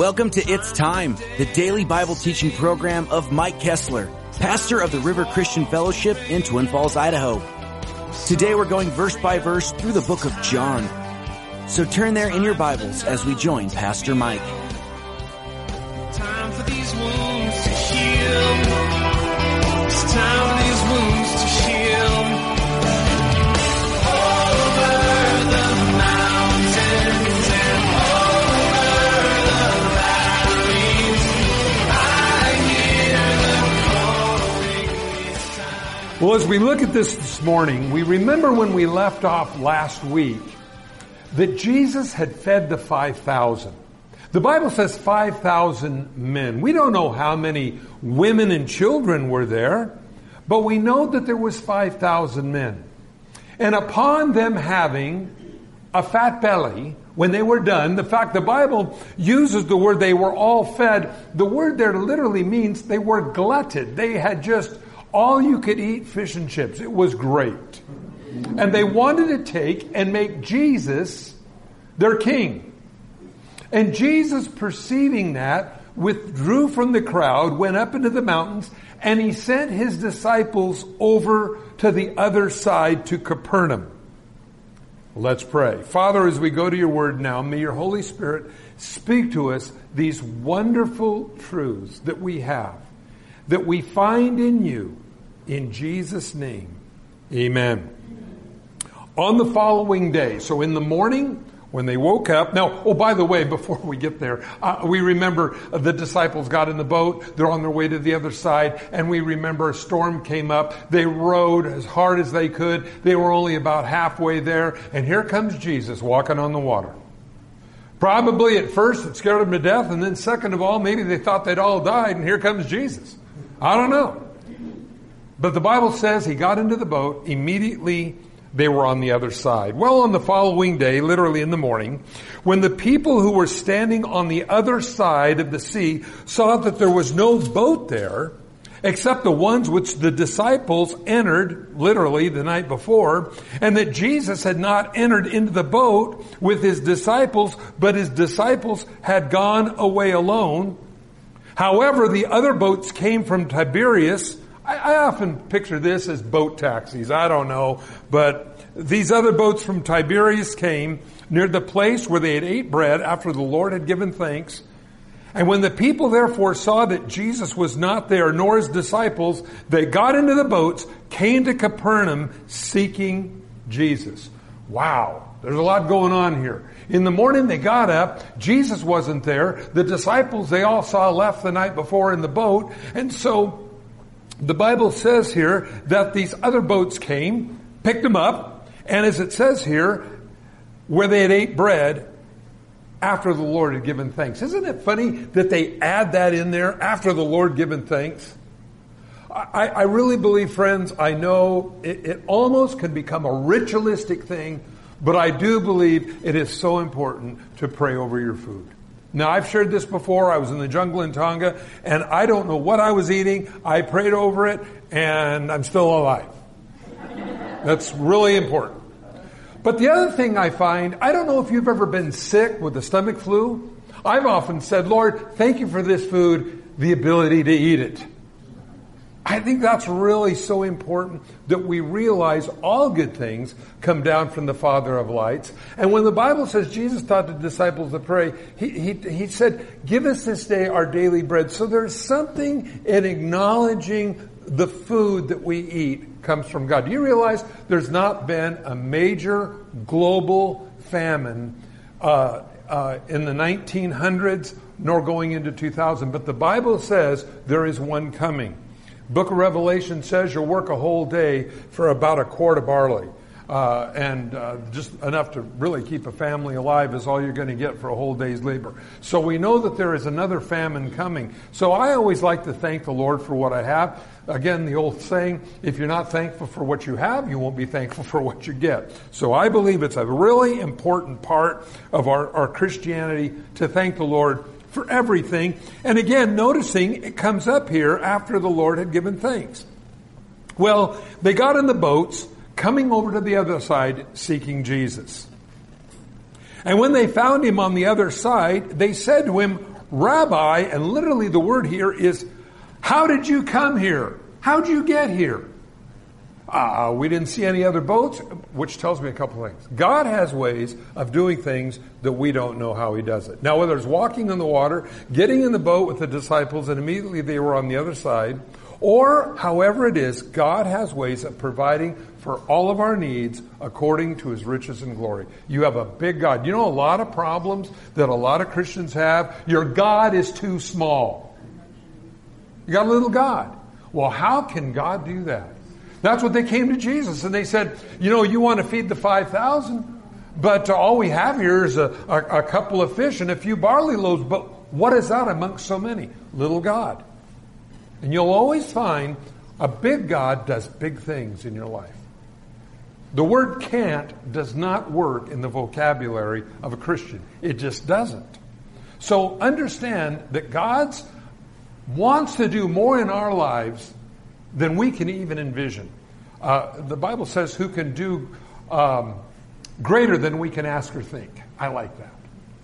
Welcome to It's Time, the daily Bible teaching program of Mike Kessler, pastor of the River Christian Fellowship in Twin Falls, Idaho. Today we're going verse by verse through the book of John. So turn there in your Bibles as we join Pastor Mike. Time for these wounds to heal. It's time for these wounds to heal. Over the mountains and over the valleys, I hear the calling this time. Well, as we look at this morning, we remember when we left off last week that Jesus had fed the 5,000. The Bible says 5,000 men. We don't know how many women and children were there, but we know that there was 5,000 men. And upon them having a fat belly, when they were done, the fact the Bible uses the word they were all fed, the word there literally means they were glutted. They had just all you could eat fish and chips. It was great. And they wanted to take and make Jesus their king. And Jesus, perceiving that, withdrew from the crowd, went up into the mountains, and he sent his disciples over to the other side to Capernaum. Let's pray. Father, as we go to your word now, may your Holy Spirit speak to us these wonderful truths that we have, that we find in you. In Jesus' name, amen. On the following day, so in the morning, when they woke up, now, oh, by the way, before we get there, we remember the disciples got in the boat, they're on their way to the other side, and we remember a storm came up, they rowed as hard as they could, they were only about halfway there, and here comes Jesus walking on the water. Probably at first it scared them to death, and then second of all, maybe they thought they'd all died, and here comes Jesus. I don't know. But the Bible says he got into the boat, immediately they were on the other side. Well, on the following day, literally in the morning, when the people who were standing on the other side of the sea saw that there was no boat there, except the ones which the disciples entered, literally the night before, and that Jesus had not entered into the boat with his disciples, but his disciples had gone away alone. However, the other boats came from Tiberias. I often picture this as boat taxis. I don't know. But these other boats from Tiberias came near the place where they had ate bread after the Lord had given thanks. And when the people therefore saw that Jesus was not there, nor his disciples, they got into the boats, came to Capernaum seeking Jesus. Wow. There's a lot going on here. In the morning they got up. Jesus wasn't there. The disciples they all saw left the night before in the boat. And so the Bible says here that these other boats came, picked them up, and as it says here, where they had ate bread after the Lord had given thanks. Isn't it funny that they add that in there, after the Lord given thanks? I really believe, friends, I know it almost can become a ritualistic thing, but I do believe it is so important to pray over your food. Now, I've shared this before. I was in the jungle in Tonga, and I don't know what I was eating. I prayed over it, and I'm still alive. That's really important. But the other thing I find, I don't know if you've ever been sick with the stomach flu. I've often said, Lord, thank you for this food, the ability to eat it. I think that's really so important that we realize all good things come down from the Father of lights. And when the Bible says Jesus taught the disciples to pray, he said, give us this day our daily bread. So there's something in acknowledging the food that we eat comes from God. Do you realize there's not been a major global famine in the 1900s nor going into 2000? But the Bible says there is one coming. Book of Revelation says you'll work a whole day for about a quart of barley. And just enough to really keep a family alive is all you're going to get for a whole day's labor. So we know that there is another famine coming. So I always like to thank the Lord for what I have. Again, the old saying, if you're not thankful for what you have, you won't be thankful for what you get. So I believe it's a really important part of our Christianity to thank the Lord for everything. And again, noticing it comes up here after the Lord had given thanks. Well, they got in the boats, coming over to the other side, seeking Jesus. And when they found him on the other side, they said to him, Rabbi, and literally the word here is, how did you come here? How'd you get here? We didn't see any other boats, which tells me a couple things. God has ways of doing things that we don't know how he does it. Now, whether it's walking on the water, getting in the boat with the disciples, and immediately they were on the other side, or however it is, God has ways of providing for all of our needs according to his riches and glory. You have a big God. You know a lot of problems that a lot of Christians have? Your God is too small. You got a little God. Well, how can God do that? That's what they came to Jesus and they said, you want to feed the 5,000, but all we have here is a couple of fish and a few barley loaves. But what is that amongst so many? Little God. And you'll always find a big God does big things in your life. The word can't does not work in the vocabulary of a Christian. It just doesn't. So understand that God wants to do more in our lives than we can even envision. The Bible says who can do greater than we can ask or think. I like that.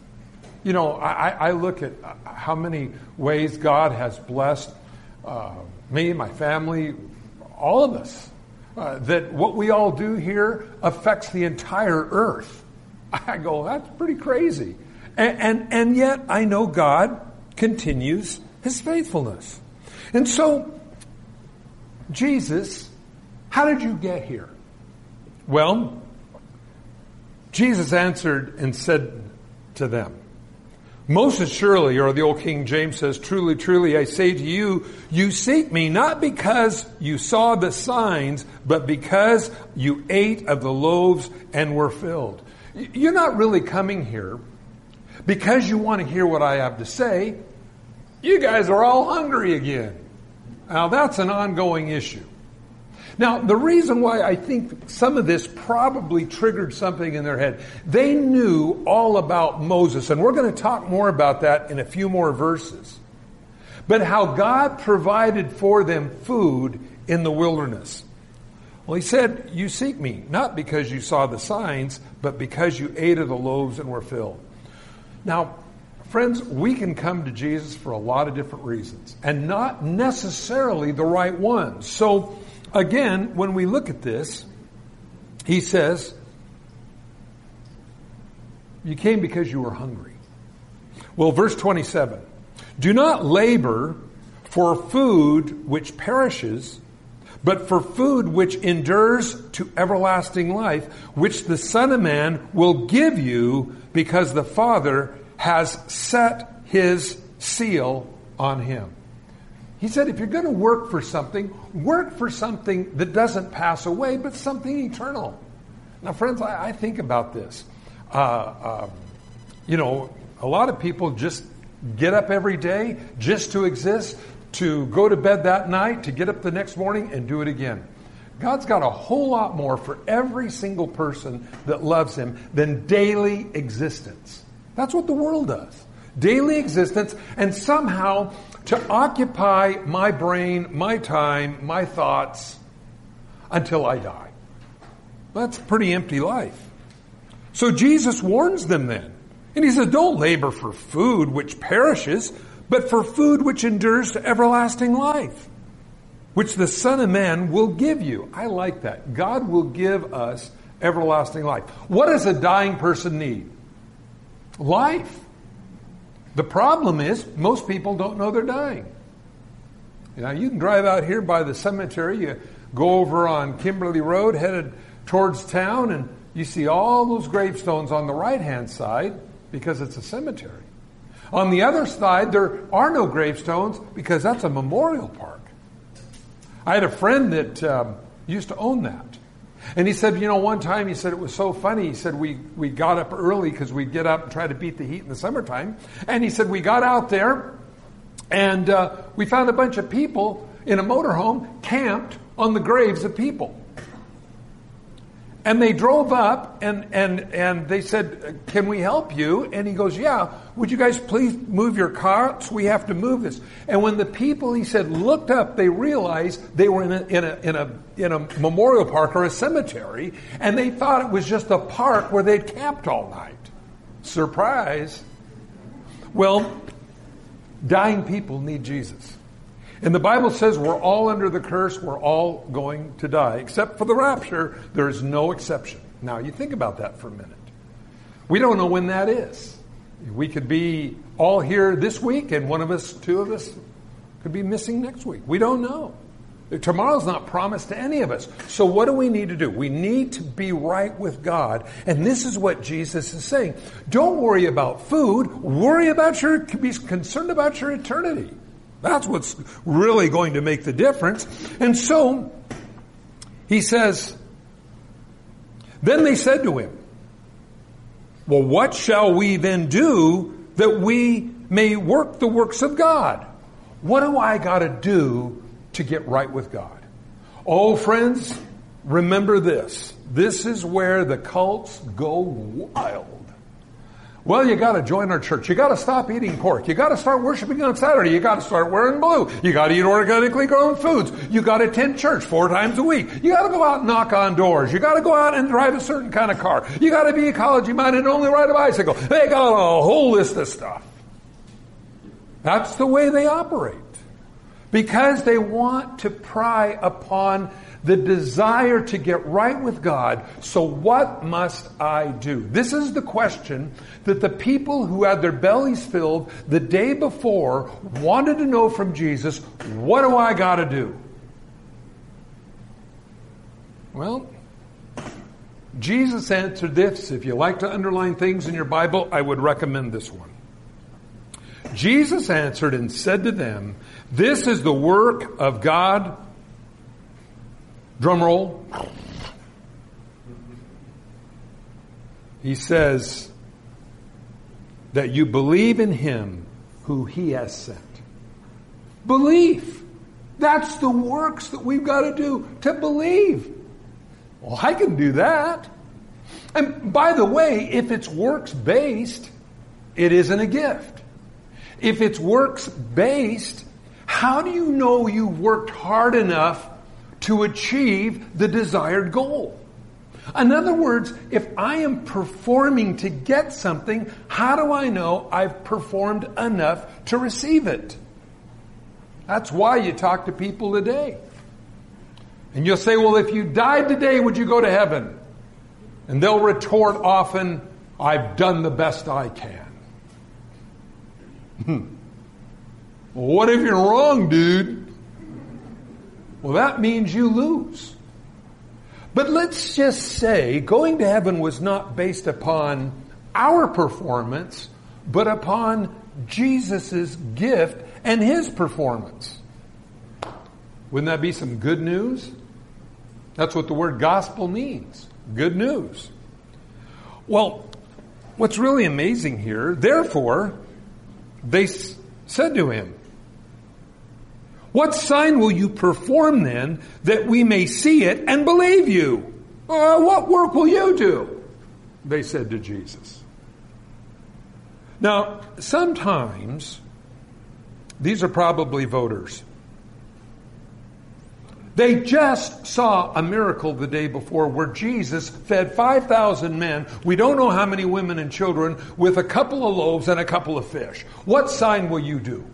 I look at how many ways God has blessed me, my family, all of us. That what we all do here affects the entire earth. I go, that's pretty crazy. And yet I know God continues his faithfulness. And so, Jesus, how did you get here? Well, Jesus answered and said to them, most assuredly, or the old King James says, truly, truly, I say to you, you seek me not because you saw the signs, but because you ate of the loaves and were filled. You're not really coming here because you want to hear what I have to say. You guys are all hungry again. Now, that's an ongoing issue. Now, the reason why I think some of this probably triggered something in their head, they knew all about Moses, and we're going to talk more about that in a few more verses. But how God provided for them food in the wilderness. Well, he said, you seek me, not because you saw the signs, but because you ate of the loaves and were filled. Now, friends, we can come to Jesus for a lot of different reasons, and not necessarily the right ones. So, again, when we look at this, he says, you came because you were hungry. Well, verse 27, do not labor for food which perishes, but for food which endures to everlasting life, which the Son of Man will give you because the Father has set his seal on him. He said, if you're going to work for something that doesn't pass away, but something eternal. Now, friends, I think about this. A lot of people just get up every day just to exist, to go to bed that night, to get up the next morning and do it again. God's got a whole lot more for every single person that loves him than daily existence. That's what the world does. Daily existence, and somehow to occupy my brain, my time, my thoughts until I die. That's a pretty empty life. So Jesus warns them then. And he says, don't labor for food which perishes, but for food which endures to everlasting life, which the Son of Man will give you. I like that. God will give us everlasting life. What does a dying person need? Life. The problem is, most people don't know they're dying. Now, you can drive out here by the cemetery, you go over on Kimberly Road, headed towards town, and you see all those gravestones on the right-hand side because it's a cemetery. On the other side, there are no gravestones because that's a memorial park. I had a friend that used to own that. And he said, one time he said it was so funny. He said we got up early because we'd get up and try to beat the heat in the summertime. And he said we got out there and we found a bunch of people in a motorhome camped on the graves of people. And they drove up and they said, can we help you? And he goes, yeah, would you guys please move your cars? We have to move this. And when the people, he said, looked up, they realized they were in a memorial park or a cemetery, and they thought it was just a park where they'd camped all night. Surprise. Well, Dying people need Jesus. And the Bible says we're all under the curse. We're all going to die. Except for the rapture, there is no exception. Now, you think about that for a minute. We don't know when that is. We could be all here this week, and one of us, two of us, could be missing next week. We don't know. Tomorrow's not promised to any of us. So what do we need to do? We need to be right with God. And this is what Jesus is saying. Don't worry about food. Be concerned about your eternity. That's what's really going to make the difference. And so, he says, then they said to him, well, what shall we then do that we may work the works of God? What do I got to do to get right with God? Oh, friends, remember this. This is where the cults go wild. Well, you got to join our church. You got to stop eating pork. You got to start worshiping on Saturday. You got to start wearing blue. You got to eat organically grown foods. You got to attend church 4 times a week. You got to go out and knock on doors. You got to go out and drive a certain kind of car. You got to be ecology-minded and only ride a bicycle. They got a whole list of stuff. That's the way they operate. Because they want to pry upon the desire to get right with God. So what must I do? This is the question that the people who had their bellies filled the day before wanted to know from Jesus. What do I got to do? Well, Jesus answered this. If you like to underline things in your Bible, I would recommend this one. Jesus answered and said to them, this is the work of God. Drum roll. He says that you believe in him who he has sent. Belief. That's the works that we've got to do, to believe. Well, I can do that. And by the way, if it's works-based, it isn't a gift. If it's works-based, how do you know you've worked hard enough to achieve the desired goal? In other words, if I am performing to get something, how do I know I've performed enough to receive it? That's why you talk to people today. And you'll say, well, if you died today, would you go to heaven? And they'll retort often, I've done the best I can. Well, what if you're wrong, dude? Well, that means you lose. But let's just say going to heaven was not based upon our performance, but upon Jesus' gift and his performance. Wouldn't that be some good news? That's what the word gospel means. Good news. Well, what's really amazing here, therefore, they said to him, what sign will you perform then that we may see it and believe you? What work will you do? They said to Jesus. Now, sometimes these are probably voters. They just saw a miracle the day before where Jesus fed 5,000 men, we don't know how many women and children, with a couple of loaves and a couple of fish. What sign will you do?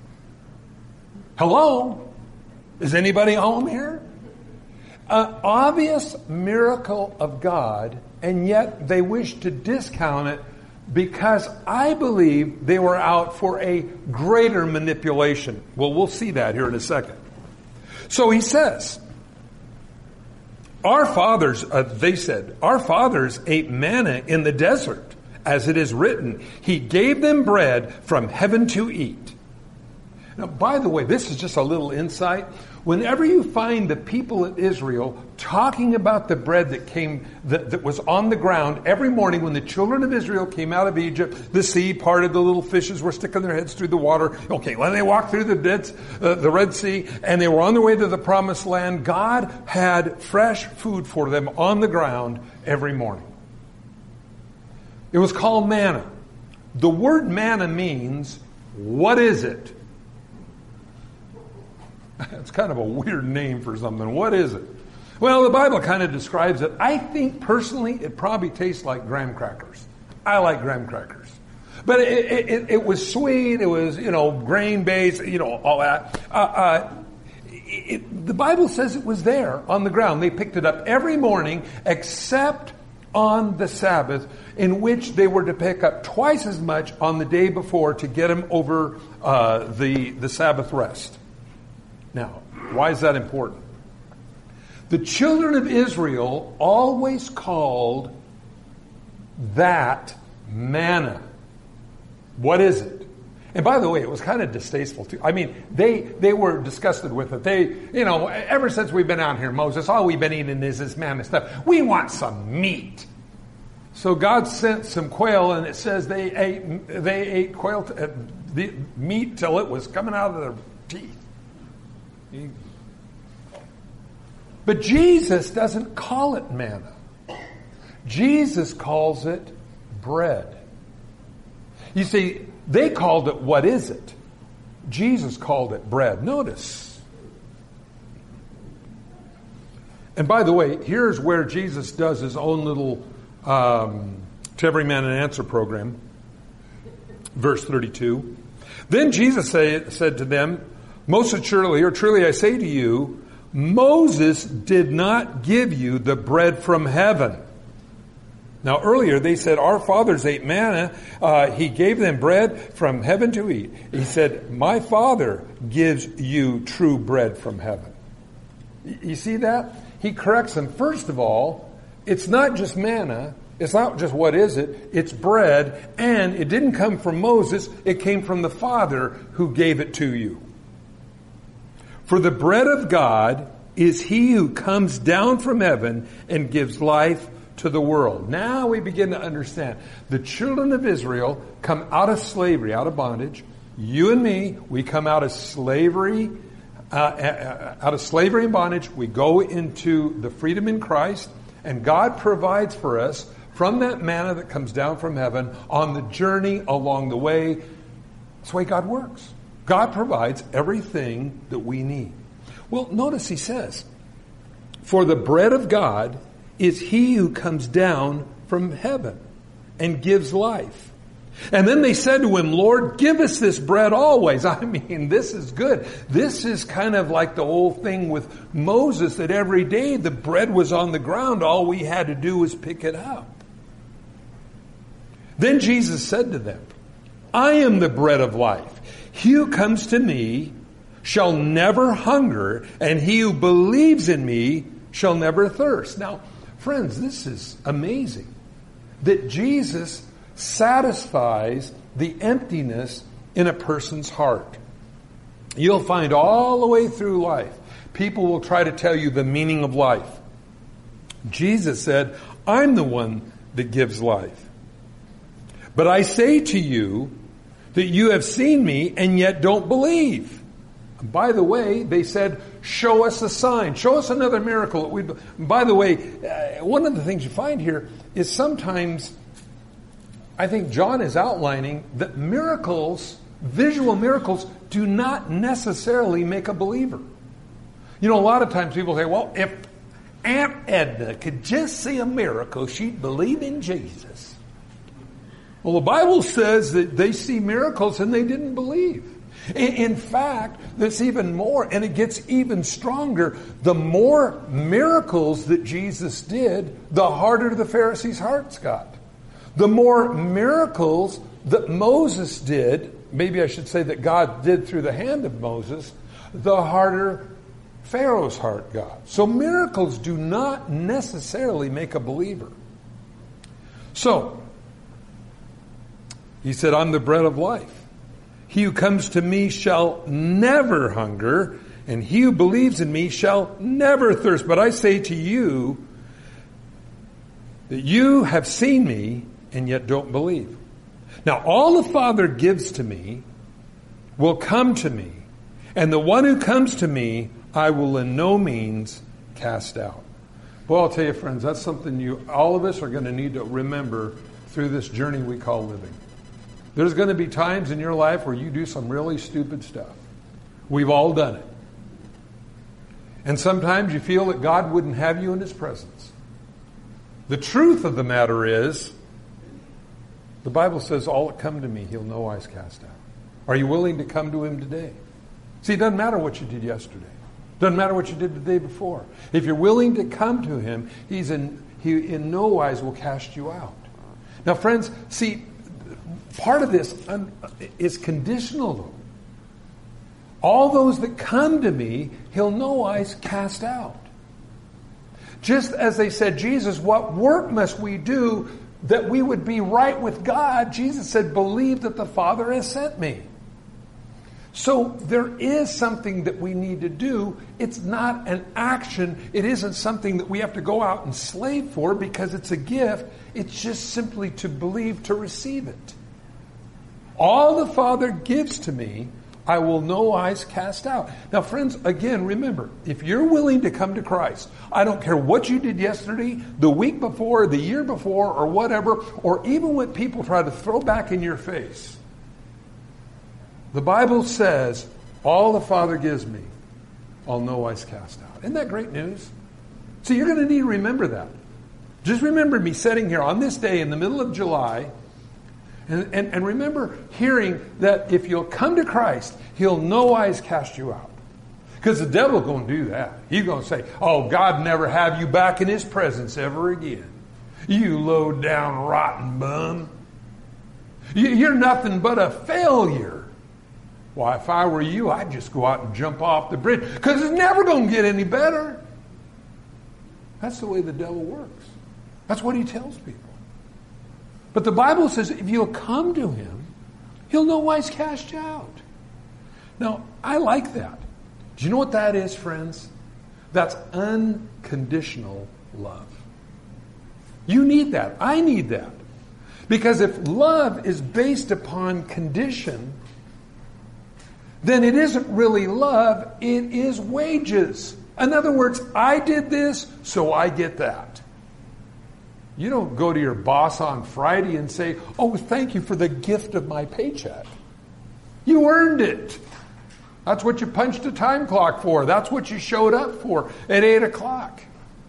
Hello? Is anybody home here? An obvious miracle of God, and yet they wish to discount it because I believe they were out for a greater manipulation. Well, we'll see that here in a second. So he says, they said, our fathers ate manna in the desert, as it is written, he gave them bread from heaven to eat. Now, by the way, this is just a little insight. Whenever you find the people of Israel talking about the bread that was on the ground every morning when the children of Israel came out of Egypt, the sea parted, the little fishes were sticking their heads through the water. Okay, when they walked through the Red Sea and they were on their way to the promised land, God had fresh food for them on the ground every morning. It was called manna. The word manna means, what is it? It's kind of a weird name for something. What is it? Well, the Bible kind of describes it. I think personally it probably tastes like graham crackers. I like graham crackers. But it was sweet. It was, grain-based, all that. The Bible says it was there on the ground. They picked it up every morning except on the Sabbath, in which they were to pick up twice as much on the day before to get them over the Sabbath rest. Now, why is that important? The children of Israel always called that manna. What is it? And by the way, it was kind of distasteful too. I mean, they were disgusted with it. They, ever since we've been out here, Moses, all we've been eating is this manna stuff. We want some meat. So God sent some quail, and it says they ate quail, the meat till it was coming out of their teeth. But Jesus doesn't call it manna. Jesus calls it bread. You see, they called it, what is it? Jesus called it bread. Notice. And by the way, here's where Jesus does his own little to every man an answer program. Verse 32. Then Jesus said to them, most assuredly, or truly I say to you, Moses did not give you the bread from heaven. Now earlier they said, our fathers ate manna. He gave them bread from heaven to eat. He said, my Father gives you true bread from heaven. You see that? He corrects them. First of all, it's not just manna. It's not just what is it. It's bread. And it didn't come from Moses. It came from the Father who gave it to you. For the bread of God is he who comes down from heaven and gives life to the world. Now we begin to understand. The children of Israel come out of slavery, out of bondage. You and me, we come out of slavery, and bondage. We go into the freedom in Christ, and God provides for us from that manna that comes down from heaven on the journey along the way. That's the way God works. God provides everything that we need. Well, notice he says, for the bread of God is he who comes down from heaven and gives life. And then they said to him, Lord, give us this bread always. I mean, this is good. This is kind of like the old thing with Moses, that every day the bread was on the ground. All we had to do was pick it up. Then Jesus said to them, I am the bread of life. He who comes to me shall never hunger, and he who believes in me shall never thirst. Now, friends, this is amazing that Jesus satisfies the emptiness in a person's heart. You'll find all the way through life, people will try to tell you the meaning of life. Jesus said, I'm the one that gives life. But I say to you that you have seen me and yet don't believe. And by the way, they said, show us a sign. Show us another miracle. By the way, one of the things you find here is sometimes, I think John is outlining that miracles, visual miracles, do not necessarily make a believer. A lot of times people say, well, if Aunt Edna could just see a miracle, she'd believe in Jesus. Well, the Bible says that they see miracles and they didn't believe. In fact, there's even more, and it gets even stronger. The more miracles that Jesus did, the harder the Pharisees' hearts got. The more miracles that Moses did, maybe I should say that God did through the hand of Moses, the harder Pharaoh's heart got. So miracles do not necessarily make a believer. So, he said, I'm the bread of life. He who comes to me shall never hunger, and he who believes in me shall never thirst. But I say to you that you have seen me and yet don't believe. Now all the Father gives to me will come to me, and the one who comes to me I will in no means cast out. Well, I'll tell you, friends, that's something all of us are going to need to remember through this journey we call living. There's going to be times in your life where you do some really stupid stuff. We've all done it. And sometimes you feel that God wouldn't have you in His presence. The truth of the matter is, The Bible says, all that come to me, he'll no wise cast out. Are you willing to come to him today? See, it doesn't matter what you did yesterday. It doesn't matter what you did the day before. If you're willing to come to him, he in no wise will cast you out. Now, friends, see, part of this is conditional, though. All those that come to me, he'll no wise cast out. Just as they said, Jesus, what work must we do that we would be right with God? Jesus said, believe that the Father has sent me. So there is something that we need to do. It's not an action. It isn't something that we have to go out and slave for because it's a gift. It's just simply to believe, to receive it. All the Father gives to me, I will no wise cast out. Now, friends, again, remember, if you're willing to come to Christ, I don't care what you did yesterday, the week before, the year before, or whatever, or even what people try to throw back in your face. The Bible says, all the Father gives me, I'll no wise cast out. Isn't that great news? So you're going to need to remember that. Just remember me sitting here on this day in the middle of July, and remember hearing that if you'll come to Christ, he'll no wise cast you out. Because the devil's going to do that. He's going to say, oh, God never have you back in his presence ever again. You low down rotten bum. You're nothing but a failure. Why, if I were you, I'd just go out and jump off the bridge because it's never going to get any better. That's the way the devil works. That's what he tells people. But the Bible says if you'll come to him, he'll no wise cast you out. Now, I like that. Do you know what that is, friends? That's unconditional love. You need that. I need that. Because if love is based upon condition, then it isn't really love, it is wages. In other words, I did this, so I get that. You don't go to your boss on Friday and say, oh, thank you for the gift of my paycheck. You earned it. That's what you punched a time clock for. That's what you showed up for at 8 o'clock.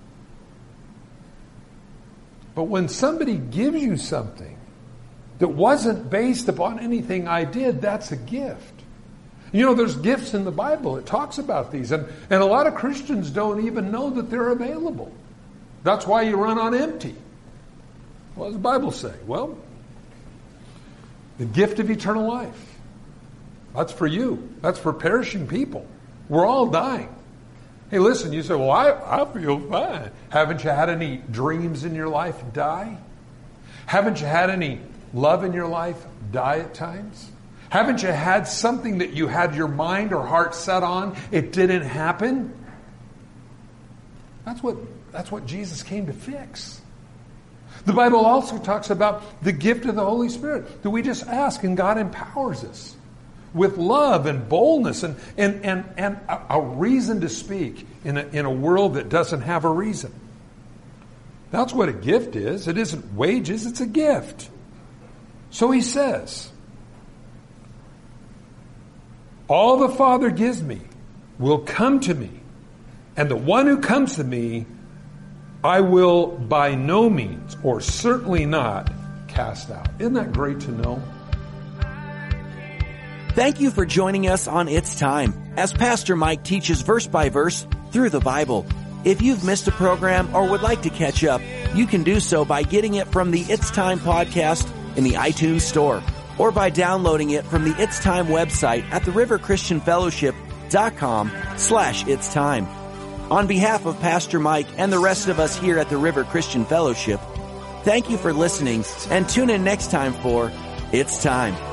But when somebody gives you something that wasn't based upon anything I did, that's a gift. You know, there's gifts in the Bible. It talks about these. And a lot of Christians don't even know that they're available. That's why you run on empty. What does the Bible say? Well, the gift of eternal life. That's for you. That's for perishing people. We're all dying. Hey, listen, you say, well, I feel fine. Haven't you had any dreams in your life die? Haven't you had any love in your life die at times? Haven't you had something that you had your mind or heart set on? It didn't happen? That's what Jesus came to fix. The Bible also talks about the gift of the Holy Spirit that we just ask and God empowers us with love and boldness and a reason to speak in a world that doesn't have a reason. That's what a gift is. It isn't wages, it's a gift. So he says, all the Father gives me will come to me, and the one who comes to me, I will by no means, or certainly not, cast out. Isn't that great to know? Thank you for joining us on It's Time, as Pastor Mike teaches verse by verse through the Bible. If you've missed a program or would like to catch up, you can do so by getting it from the It's Time podcast in the iTunes Store, or by downloading it from the It's Time website at theriverchristianfellowship.com/It's Time. On behalf of Pastor Mike and the rest of us here at the River Christian Fellowship, thank you for listening and tune in next time for It's Time.